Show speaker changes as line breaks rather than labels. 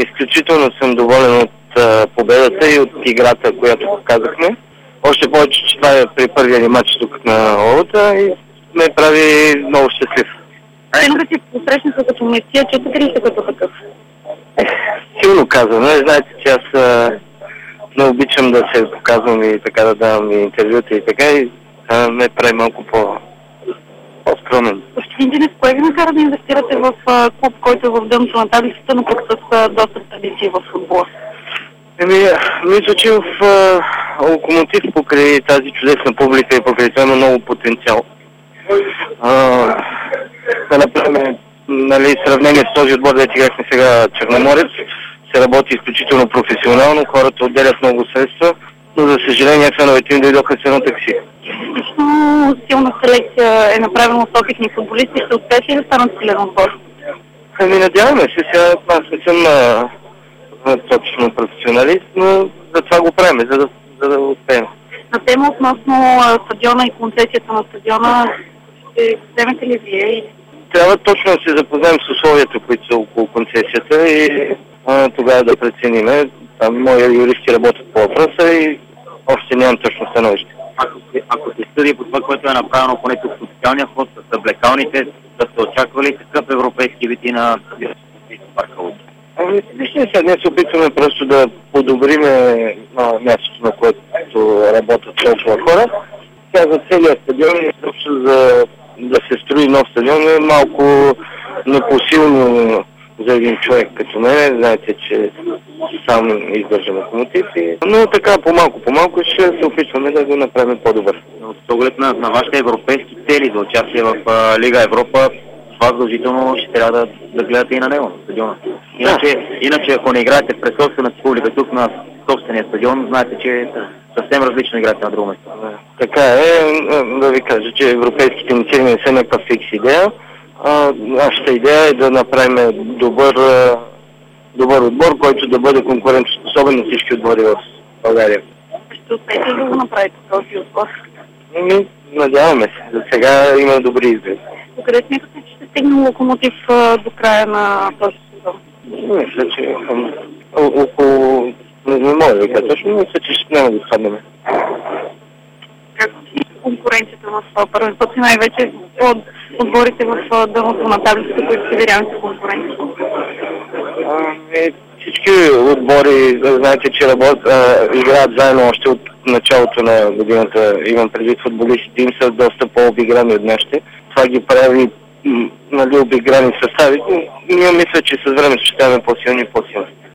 изключително съм доволен от победата и от играта, която показахме. Още повече, че това е при първия ни матч тук на Олата и ме прави много щастлив.
Тренерът ти посрещнаха като месия, чувствате ли се като такъв?
Силно казвам, знаете, че аз не обичам да се показвам и така да давам интервюта и така и ме прави малко по-скромен.
Господин Динев, кое ви накара да инвестирате в клуб, който е в дъното на таблицата, но пък с доста традиции в футбола?
Мисля, че в Локомотив покрай тази чудесна публика и покрай това има много потенциал. Да направим сравнение с този отбор, да играхме сега Черноморец, се работи изключително професионално, хората отделят много средства, но за съжаление феновете им дойдоха с едно такси.
Изключително силна селекция е направена от опитни футболисти, ще успеете ли да станат силен отбор?
Надяваме се, сега аз не съм точно професионалист, но за това го правим, за да успеем.
На тема относно стадиона и концесията на стадиона, ще вземете ли вие?
Трябва точно да се запознаем с условията, които са около концесията и тогава да прецениме. Там мои юристи работят по въпроса и още нямам точно становище.
Ако се съди по това, което е направено поне тук в социалния фонд, с облекалните, да сте очаквали такъв европейски вид и на парка Луки?
Вижте, сега ние се опитваме просто да подобриме мястото, на което работят толкова хора. Тя за целият стадион и да се строи нов стадион е малко непосилно за един човек като мен. Знаете, че сам издържам Локомотив. Но така по-малко ще се опитваме да го направим по-добър.
С оглед на вашите европейски цели за участие в Лига Европа, това задължително ще трябва да гледате и на него, на стадиона. Иначе, ако не играете пред собствената публика тук на собствения стадион, знаете, че съвсем различно играете на друго место.
Така е, да ви кажа, че европейските ни цели не са някаква фикс идея. Нашата идея е да направим добър отбор, който да бъде конкурентоспособен на всички отбори в България.
Ще успеете ли да го направите този отбор?
Надяваме се. За сега има добри изгледи.
Къде смятате, че ще стигне Локомотив до края на този сезон?
Мисля, че около... Не мога да ви кажа точно, мисля, че ще няма да изпаднем.
Как е конкуренцията в първенството и най-вече от отборите в дъното на таблицата, които се вярват с конкуренция?
Всички отбори, знаете, че играят заедно още от началото на годината. Имам предвид футболистите, им са доста по-обиграни от нашите. Това ги прави обиграни състави. Ние мисля, че с времето ще ставаме по-силни и по-силни.